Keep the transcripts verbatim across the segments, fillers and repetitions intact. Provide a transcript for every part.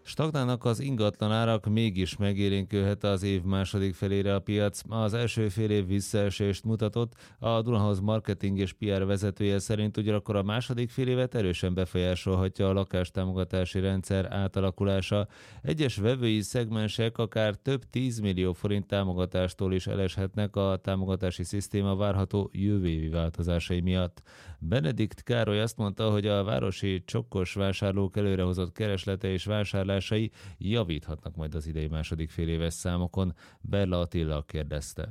Stagnálnak az ingatlan árak, mégis megélénkülhet az év második felére a piac. Az első fél év visszaesést mutatott, a Dunahouse marketing és pé er vezetője szerint ugyanakkor a második fél évet erősen befolyásolhatja a lakástámogatási rendszer átalakulása. Egyes vevői szegmensek akár több tízmillió forint támogatástól is eleshetnek a támogatási szisztéma várható jövő évi változásai miatt. Benedikt Károly azt mondta, hogy a városi csokkos vásárlók előrehozott kereslete és vásárlásai javíthatnak majd az idei második féléves számokon. Berla Attila kérdezte.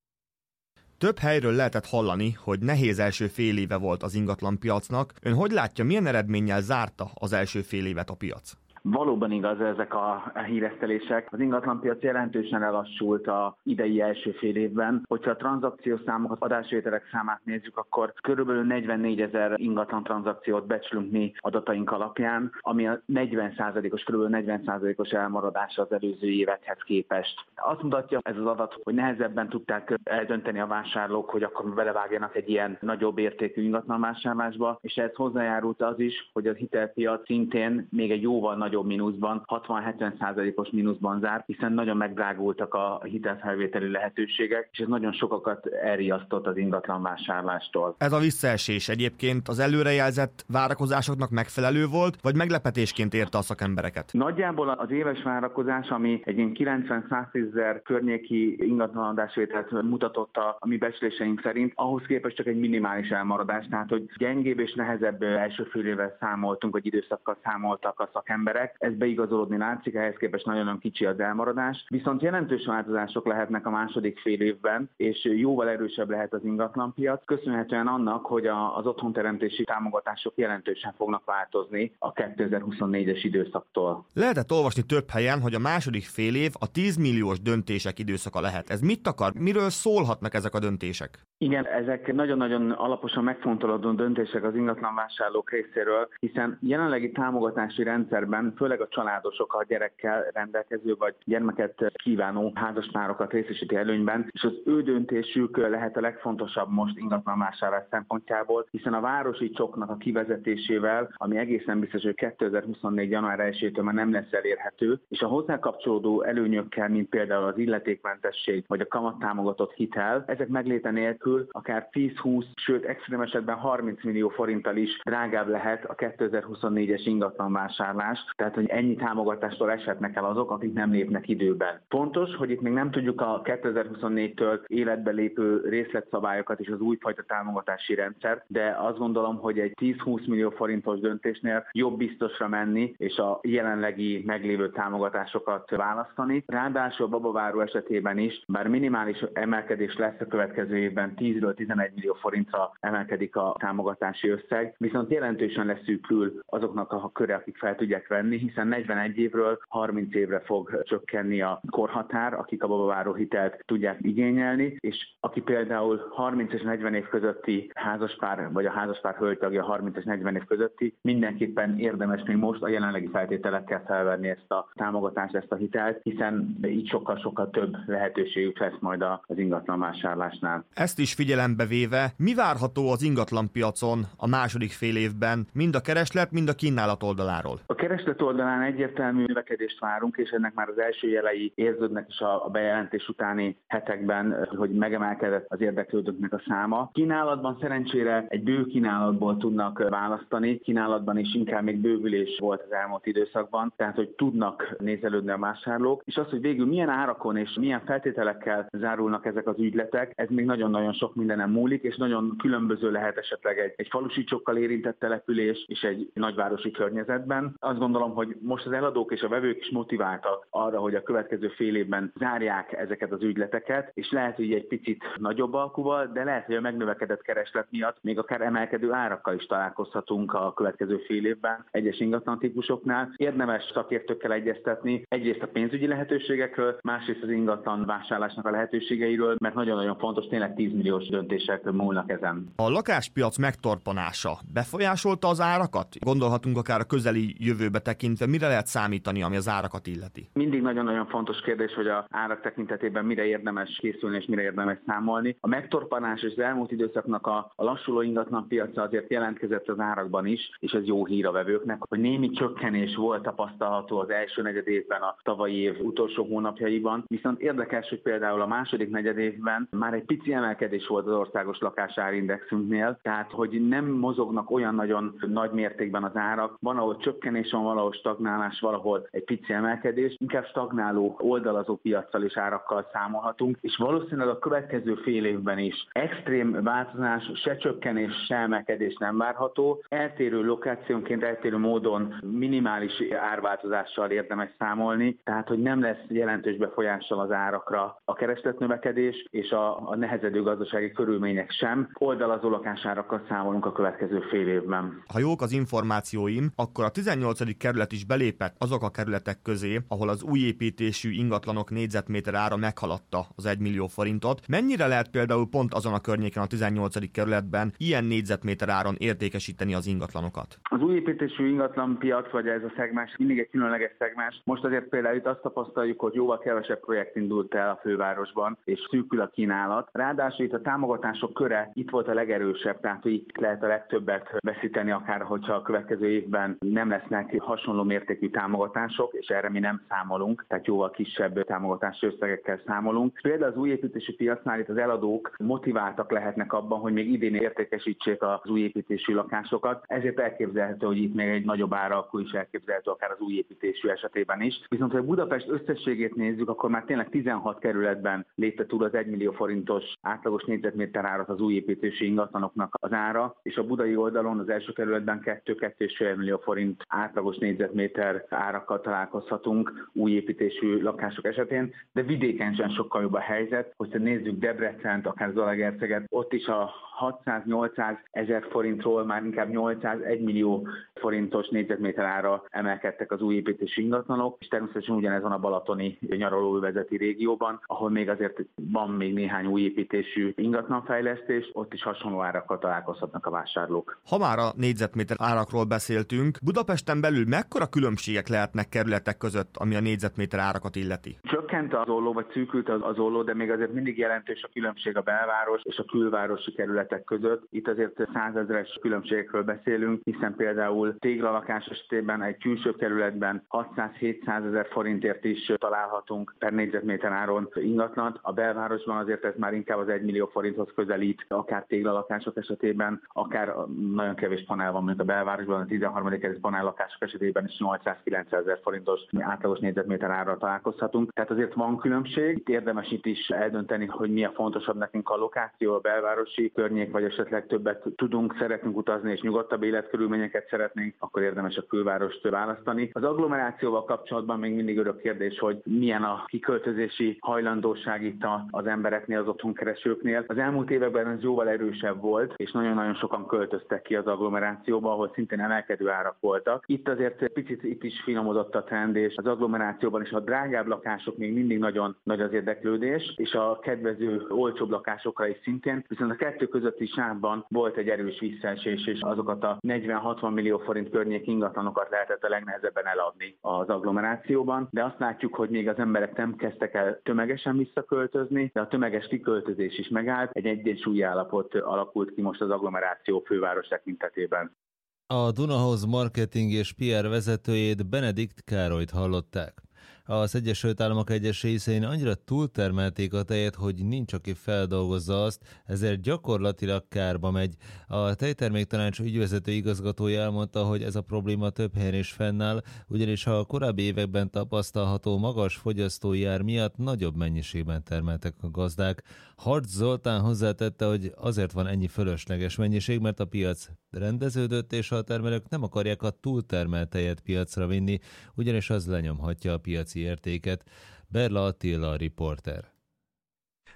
Több helyről lehetett hallani, hogy nehéz első fél éve volt az ingatlanpiacnak. Ön hogy látja, milyen eredménnyel zárta az első fél évet a piac? Valóban igaz ezek a híresztelések. Az ingatlanpiac jelentősen elassult az idei első fél évben. Hogyha a tranzakciós számokat, adásvételek számát nézzük, akkor körülbelül negyvennégyezer ingatlan tranzakciót becslünk mi adataink alapján, ami a negyven százalékos, körülbelül negyven százalékos elmaradása az előző évekhez képest. Azt mutatja ez az adat, hogy nehezebben tudták eldönteni a vásárlók, hogy akkor belevágjanak egy ilyen nagyobb értékű ingatlanvásárlásba, és ez hozzájárult az is, hogy a hitelpiac szintén még egy jóval nagyobb mínuszban, hatvan-hetven százalékos mínuszban zárt, hiszen nagyon megdrágultak a hitelfelvételi lehetőségek, és ez nagyon sokakat elriasztott az ingatlanvásárlástól. Ez a visszaesés egyébként az előrejelzett várakozásoknak megfelelő volt, vagy meglepetésként érte a szakembereket? Nagyjából az éves várakozás, ami egy kilencven-száztízezer környéki ingatlanadásvételt mutatott a, a mi becsléseink szerint, ahhoz képest csak egy minimális elmaradás, tehát hogy gyengébb és nehezebb első fél évvel számoltunk, vagy időszakkal számoltak a szakemberek. Ez beigazolódni látszik, ehhez képest nagyon kicsi az elmaradás. Viszont jelentős változások lehetnek a második fél évben, és jóval erősebb lehet az ingatlanpiac, köszönhetően annak, hogy az otthonteremtési támogatások jelentősen fognak változni a kétezer-huszonnégyes időszaktól. Lehetett olvasni több helyen, hogy a második fél év a tíz milliós döntések időszaka lehet. Ez mit akar? Miről szólhatnak ezek a döntések? Igen, ezek nagyon-nagyon alaposan megfontolódó döntések az ingatlanvásárlók részéről, hiszen jelenlegi támogatási rendszerben főleg a családosok, a gyerekkel rendelkező vagy gyermeket kívánó házaspárokat részesíti előnyben, és az ő döntésük lehet a legfontosabb most ingatlanvásárlás szempontjából, hiszen a városi csokknak a kivezetésével, ami egészen biztos, hogy kétezer-huszonnégy. január elsejétől már nem lesz elérhető, és a hozzá kapcsolódó előnyökkel, mint például az illetékmentesség vagy a kamattámogatott hitel, ezek megléte nélkül akár tíz-húsz, sőt extrém esetben harminc millió forinttal is drágább lehet a kétezer-huszonnégyes ingatlanvásárlás. Tehát, hogy ennyi támogatástól eshetnek el azok, akik nem lépnek időben. Fontos, hogy itt még nem tudjuk a kétezer-huszonnégytől életbe lépő részletszabályokat és az újfajta támogatási rendszer, de azt gondolom, hogy egy tíz-húsz millió forintos döntésnél jobb biztosra menni, és a jelenlegi meglévő támogatásokat választani. Ráadásul a babaváró esetében is, bár minimális emelkedés lesz a következő évben, tízről tizenegy millió forintra emelkedik a támogatási összeg, viszont jelentősen leszűkül azoknak a köre, akik fel tudják venni, hiszen negyvenegy évről harminc évre fog csökkenni a korhatár, akik a babaváró hitelt tudják igényelni, és aki például harminc és negyven év közötti házaspár, vagy a házaspár hölgytagja harminc és negyven év közötti, mindenképpen érdemes még most a jelenlegi feltételekkel felvenni ezt a támogatást, ezt a hitelt, hiszen így sokkal-sokkal több lehetőségük lesz majd az ingatlanvásárlásnál. Ezt is figyelembe véve, mi várható az ingatlanpiacon a második fél évben, mind a kereslet, mind a kínálat oldaláról? A kereslet oldalán egyértelmű növekedést várunk, és ennek már az első jelei érződnek is a bejelentés utáni hetekben, hogy megemelkedett az érdeklődőknek a száma. Kínálatban szerencsére egy bő kínálatból tudnak választani, kínálatban is inkább még bővülés volt az elmúlt időszakban, tehát hogy tudnak nézelődni a vásárlók, és az, hogy végül milyen árakon és milyen feltételekkel zárulnak ezek az ügyletek, ez még nagyon-nagyon sok mindenen múlik, és nagyon különböző lehet esetleg egy, egy falusi csokkal érintett település és egy nagyvárosi környezetben. Azt gondolom, hogy most az eladók és a vevők is motiváltak arra, hogy a következő fél évben zárják ezeket az ügyleteket, és lehet, hogy egy picit nagyobb alkuval, de lehet, hogy a megnövekedett kereslet miatt még akár emelkedő árakkal is találkozhatunk a következő fél évben egyes ingatlan típusoknál. Érdemes szakértőkkel egyeztetni egyrészt a pénzügyi lehetőségekről, másrészt az ingatlan vásárlásnak a lehetőségeiről, mert nagyon-nagyon fontos, tényleg tíz milliós döntések múlnak ezen. A lakáspiac megtorpanása befolyásolta az árakat? Gondolhatunk akár a közeli jövőbe tekintve tekintve mire lehet számítani, ami az árakat illeti? Mindig nagyon-nagyon fontos kérdés, hogy az árak tekintetében mire érdemes készülni és mire érdemes számolni. A megtorpanás és az elmúlt időszaknak a, a lassuló ingatlanpiaca azért jelentkezett az árakban is, és ez jó hír a vevőknek, hogy némi csökkenés volt tapasztalható az első negyed évben a tavalyi év utolsó hónapjaiban, viszont érdekes, hogy például a második negyed évben már egy pici emelkedés volt az országos lakásárindexünknél, tehát hogy nem mozognak olyan nagyon nagy mértékben az árak, van ahol csökkenés van, valahol stagnálás, valahol egy pici emelkedés, inkább stagnáló oldalazó piaccal és árakkal számolhatunk, és valószínűleg a következő fél évben is extrém változás, se csökkenés, se emelkedés nem várható. Eltérő lokációnként, eltérő módon minimális árváltozással érdemes számolni, tehát hogy nem lesz jelentős befolyással az árakra a keresletnövekedés és a, a nehezedő gazdasági körülmények sem. Oldalazó lakásárakkal számolunk a következő fél évben. Ha jók az információim, akkor a tizennyolcadik kerület is belépett azok a kerületek közé, ahol az új építésű ingatlanok négyzetméter ára meghaladta az egy millió forintot. Mennyire lehet például pont azon a környéken a tizennyolcadik kerületben ilyen négyzetméter áron értékesíteni az ingatlanokat? Az új építésű ingatlanpiac, vagy ez a szegmens mindig egy különleges szegmens. Most azért például itt azt tapasztaljuk, hogy jóval kevesebb projekt indult el a fővárosban, és szűkül a kínálat. Ráadásul itt a támogatások köre itt volt a legerősebb, tehát hogy itt lehet a legtöbbet veszíteni, akár hogyha a következő évben nem lesznek hasonló mértékű támogatások, és erre mi nem számolunk, tehát jóval kisebb támogatási összegekkel számolunk. Például az új építésű piacnál itt az eladók motiváltak lehetnek abban, hogy még idén értékesítsék az új építésű lakásokat, ezért elképzelhető, hogy itt még egy nagyobb áralkú is elképzelhető akár az új építésű esetében is. Viszont ha Budapest összességét nézzük, akkor már tényleg tizenhat kerületben lépte túl az egy millió forintos átlagos négyzetméter árat az új építésű ingatlanoknak az ára, és a budai oldalon az első kerületben kettő-kettő egész öt millió forint átlagos négyzetméter árakkal találkozhatunk új építésű lakások esetén, de vidéken sem sokkal jobb a helyzet, hogyha nézzük Debrecent, akár Zalaegerszeget, ott is a hatszáz-nyolcszáz ezer forintról már inkább nyolcszáz-egy millió forintos négyzetméter ára emelkedtek az új építésű ingatlanok, és természetesen ugyanez van a balatoni nyaralóövezeti régióban, ahol még azért van még néhány új építésű ingatlanfejlesztés, ott is hasonló árakkal találkozhatnak a vásárlók. Ha már a négyzetméter árakról beszéltünk, Budapesten belül mekkora különbségek lehetnek kerületek között, ami a négyzetméter árakat illeti? Csökkent az olló, vagy szűkült az olló, de még azért mindig jelentős a különbség a belváros és a külvárosi kerületek között. Itt azért százezres különbségekről beszélünk, hiszen például téglalakás esetében egy külső kerületben hatszáz-hétszáz ezer forintért is találhatunk per négyzetméter áron ingatlant. A belvárosban azért ez már inkább az egy millió forinthoz közelít, akár téglalakások esetében, akár nagyon kevés panel van, mint a belvárosban, a tizenharmadik kerület panellakások esetében is nyolcszáz-kilencszáz ezer forintos átlagos négyzetméter árral találkozhatunk. Tehát azért van különbség. Itt érdemes itt is eldönteni, hogy mi a fontosabb nekünk, a lokáció, a belvárosi környék, vagy esetleg többet tudunk, szeretünk utazni és nyugodtabb életkörülményeket szeretnénk, akkor érdemes a külvárost választani. Az agglomerációval kapcsolatban még mindig örök kérdés, hogy milyen a kiköltözési hajlandóság itt az embereknél, az otthonkeresőknél. Az elmúlt években ez jóval erősebb volt, és nagyon-nagyon sokan költöztek ki az agglomerációba, ahol szintén emelkedő árak voltak. Itt azért picit itt is finomodott a trend, és az agglomerációban is a drágább lakások még mindig nagyon nagy az érdeklődés, és a kedvező, olcsóbb lakásokra is szintén, viszont a kettő közötti sávban volt egy erős visszaesés, és azokat a negyven-hatvan millió forint környék ingatlanokat lehetett a legnehezebben eladni az agglomerációban, de azt látjuk, hogy még az emberek nem kezdtek el tömegesen visszaköltözni, de a tömeges kiköltözés is megállt, egy egyensúlyi állapot alakult ki most az agglomeráció főváros tekintetében. A Dunahouse marketing és pé er vezetőjét, Benedikt Károlyt hallották. Az Egyesült Államok egyes részein annyira túltermelték a tejet, hogy nincs, aki feldolgozza azt, ezért gyakorlatilag kárba megy. A Tejterméktanács ügyvezető igazgatója elmondta, hogy ez a probléma több helyen is fennáll, ugyanis ha a korábbi években tapasztalható magas fogyasztói ár miatt nagyobb mennyiségben termeltek a gazdák. Harcz Zoltán hozzátette, hogy azért van ennyi fölösleges mennyiség, mert a piac rendeződött, és a termelők nem akarják a túltermelt tejet piacra vinni, ugyanis az lenyomhatja a piaci értéket. Berla Attila, a riporter.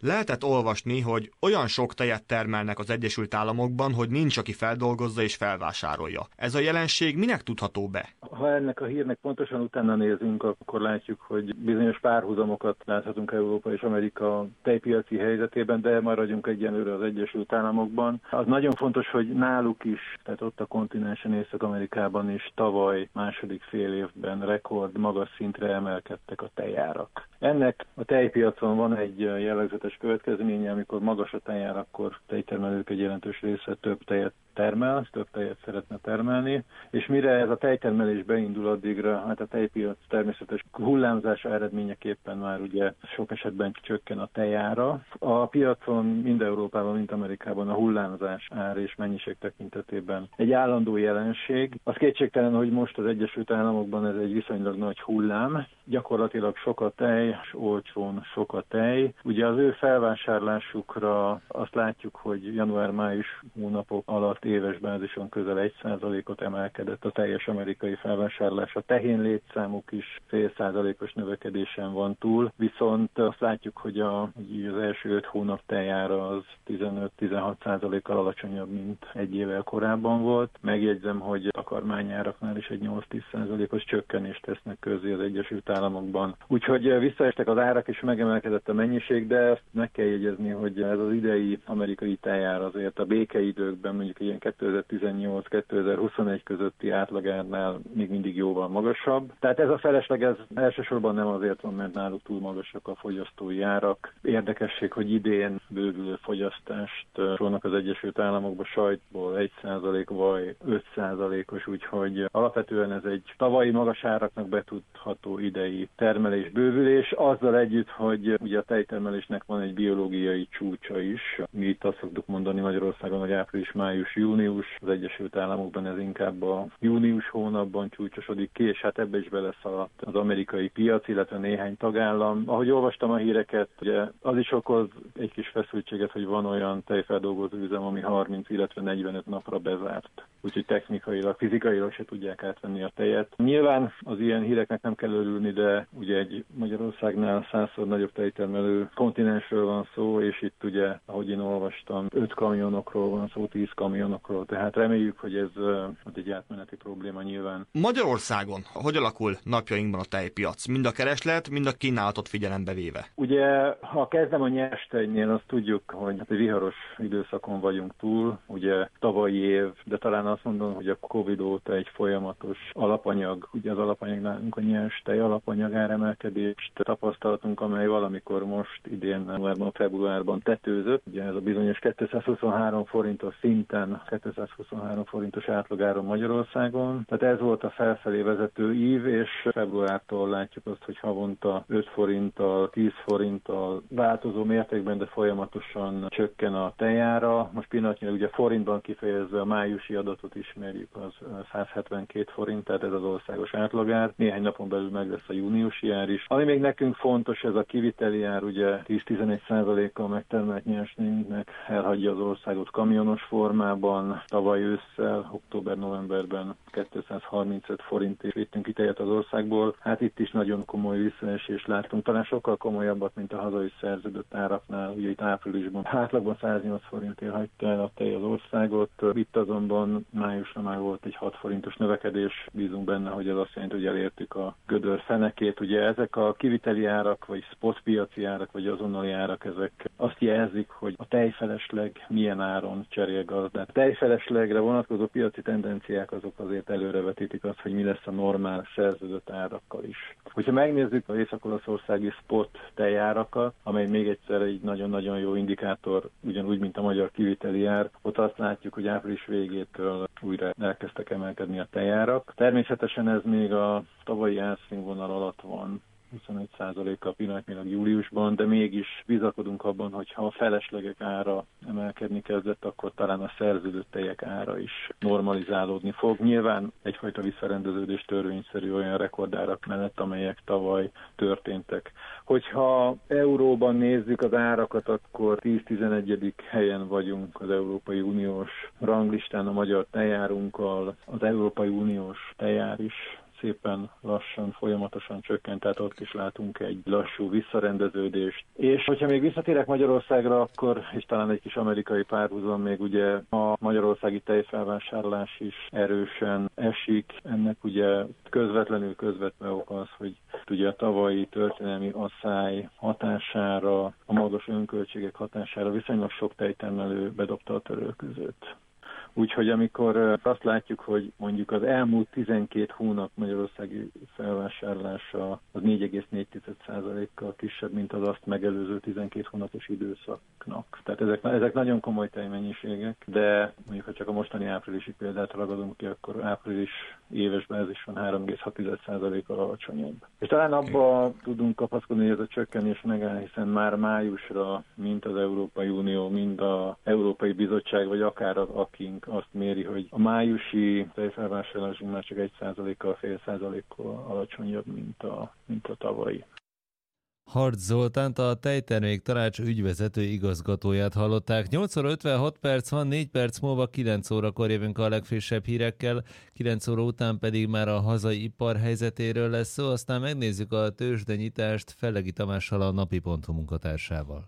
Lehetett olvasni, hogy olyan sok tejet termelnek az Egyesült Államokban, hogy nincs, aki feldolgozza és felvásárolja. Ez a jelenség minek tudható be? Ha ennek a hírnek pontosan utána nézünk, akkor látjuk, hogy bizonyos párhuzamokat láthatunk Európa és Amerika tejpiaci helyzetében, de maradjunk egyenlőre az Egyesült Államokban. Az nagyon fontos, hogy náluk is, tehát ott a kontinensen, Észak-Amerikában is tavaly második fél évben rekord magas szintre emelkedtek a tejárak. Ennek a tejpiacon van egy jellegzetes következménye, amikor magas a tejár, akkor tejtermelők egy jelentős része több tejet termel, több tejet szeretne termelni, és mire ez a tejtermelés beindul addigra, hát a tejpiac természetes hullámzása eredményeképpen már ugye sok esetben csökken a tejára. A piacon mind Európában, mind Amerikában a hullámzás ár és mennyiség tekintetében egy állandó jelenség. Az kétségtelen, hogy most az Egyesült Államokban ez egy viszonylag nagy hullám, gyakorlatilag sok a tej, és olcsón sok a tej. Ugye az ő felvásárlásukra azt látjuk, hogy január-május hónapok alatt éves bázison közel egy százalékot emelkedett a teljes amerikai felvásárlás. A tehén létszámuk is fél százalékos növekedésen van túl, viszont azt látjuk, hogy a, az első öt hónap tejára az tizenöt-tizenhat százalékkal alacsonyabb, mint egy évvel korábban volt. Megjegyzem, hogy takarmányáraknál is egy nyolc-tíz százalékos csökkenést tesznek közzé az Egyesült Államokban. Úgyhogy visszaestek az árak, és megemelkedett a mennyiség, de ezt meg kell jegyezni, hogy ez az idei amerikai tejár azért a békeidőkben, mondjuk ilyen kétezer-tizennyolc-kétezer-huszonegy közötti átlagárnál még mindig jóval magasabb. Tehát ez a felesleg ez elsősorban nem azért van, mert náluk túl magasak a fogyasztói árak. Érdekesség, hogy idén bővülő fogyasztást sorolnak az Egyesült Államokban, sajtból egy százalék, vaj öt százalékos, úgyhogy alapvetően ez egy tavalyi magas áraknak betudható idei termelés bővülés, azzal együtt, hogy ugye a tejtermelésnek van egy biológiai csúcsa is. Mi itt azt szoktuk mondani Magyarországon, hogy április, május, június, az Egyesült Államokban ez inkább a június hónapban csúcsosodik ki, és hát ebbe is beleszaladt az amerikai piac, illetve néhány tagállam. Ahogy olvastam a híreket, ugye az is okoz egy kis feszültséget, hogy van olyan tejfeldolgozó üzem, ami harminc, illetve negyvenöt napra bezárt. Úgyhogy technikailag, fizikailag se tudják átvenni a tejet. Nyilván az ilyen híreknek nem kell örülni, de ugye egy Magyarországnál százszor nagyobb tejtermelő kontinensről van szó, és itt ugye, ahogy én olvastam, öt kamionokról van szó, tíz kamionokról, tehát reméljük, hogy ez uh, egy átmeneti probléma nyilván. Magyarországon hogy alakul napjainkban a tejpiac? Mind a kereslet, mind a kínálatot figyelembe véve? Ugye, ha kezdem a nyers tejnél, azt tudjuk, hogy hát egy viharos időszakon vagyunk túl, ugye tavalyi év, de talán azt mondom, hogy a Covid óta egy folyamatos alapanyag, ugye az alapanyag nálunk a nyers tej alapanyag áremelkedést tapasztaltunk, amely valamikor most idén januárban, februárban tetőzött. Ugye ez a bizonyos kétszázhuszonhárom forintos szinten, kétszázhuszonhárom forintos átlagáron Magyarországon. Tehát ez volt a felfelé vezető ív, és februártól látjuk azt, hogy havonta öt forinttal, tíz forinttal változó mértékben, de folyamatosan csökken a tejára. Most pillanatnyilag ugye forintban kifejezve a májusi adatot ismerjük, az száz hetvenkét forint, tehát ez az országos átlagár. Néhány napon belül meg lesz a júniusi ár is. Ami még nekünk fontos, ez a kiviteli ár, ugye tíz-tizenegy százalékkal megtermelt nyersanyagnak elhagyja az országot kamionos formában. Tavaly ősszel, október-novemberben kétszázharmincöt forintért vittünk ki tejet az országból. Hát itt is nagyon komoly visszaesést láttunk, talán sokkal komolyabbat, mint a hazai szerződött áraknál. Ugye itt áprilisban átlagban száznyolc forintért hagyta el a tej az országot. Itt azonban májusra már volt egy hat forintos növekedés. Bízunk benne, hogy ez azt jelenti, hogy elértük a gödör fenekét. Ugye ezek a kiviteli árak, vagy spotpiaci árak, vagy azonnali árak, ezek azt jelzik, hogy a tejfelesleg milyen áron cserél gazdát. A tejfeleslegre vonatkozó piaci tendenciák azok azért előrevetítik azt, hogy mi lesz a normál szerződött árakkal is. Hogyha megnézzük az észak-olaszországi spot tejárakat, amely még egyszer egy nagyon-nagyon jó indikátor, ugyanúgy, mint a magyar kiviteli ár, ott azt látjuk, hogy április végétől újra elkezdtek emelkedni a tejárak. Természetesen ez még a tavalyi árszínvonal alatt van, huszonegy százalékkal pillanatnyilag júliusban, de mégis bizakodunk abban, hogy ha a feleslegek ára emelkedni kezdett, akkor talán a szerződött tejek ára is normalizálódni fog. Nyilván egyfajta visszarendeződés törvényszerű olyan rekordárak mellett, amelyek tavaly történtek. Hogyha euróban nézzük az árakat, akkor tíz-tizenegyedik helyen vagyunk az Európai Uniós ranglistán a magyar tejárunkkal. Az Európai Uniós tejár is szépen lassan, folyamatosan csökkent, tehát ott is látunk egy lassú visszarendeződést. És hogyha még visszatérek Magyarországra, akkor, és talán egy kis amerikai párhuzam, még ugye a magyarországi tejfelvásárlás is erősen esik. Ennek ugye közvetlenül közvetve ok az, hogy ugye a tavalyi történelmi asszály hatására, a magas önköltségek hatására viszonylag sok tejtermelő bedobta a törölközőt. Úgyhogy amikor azt látjuk, hogy mondjuk az elmúlt tizenkét hónap magyarországi felvásárlása az négy egész négy százalékkal kisebb, mint az azt megelőző tizenkét hónapos időszaknak. Tehát ezek, ezek nagyon komoly tejmennyiségek, de mondjuk ha csak a mostani áprilisi példát ragadunk ki, akkor április éves bázison három egész hat százalékkal alacsonyabb. És talán abba tudunk kapaszkodni, hogy ez a csökkenés megáll, hiszen már májusra mind az Európai Unió, mind az Európai Bizottság, vagy akár az á ká i en azt méri, hogy a májusi tejfelvásárlásunk már csak egy százalékkal, fél százalékkal alacsonyabb, mint a, mint a tavalyi. Harcz Zoltánt, a Tejtermék Tanács ügyvezető igazgatóját hallották. nyolc óra ötvenhat perc van, négy perc múlva kilenc órakor jövünk a legfrissebb hírekkel, kilenc óra után pedig már a hazai ipar helyzetéről lesz szó, aztán megnézzük a tőzsdenyitást Fellegi Tamással, a napi pont hu munkatársával.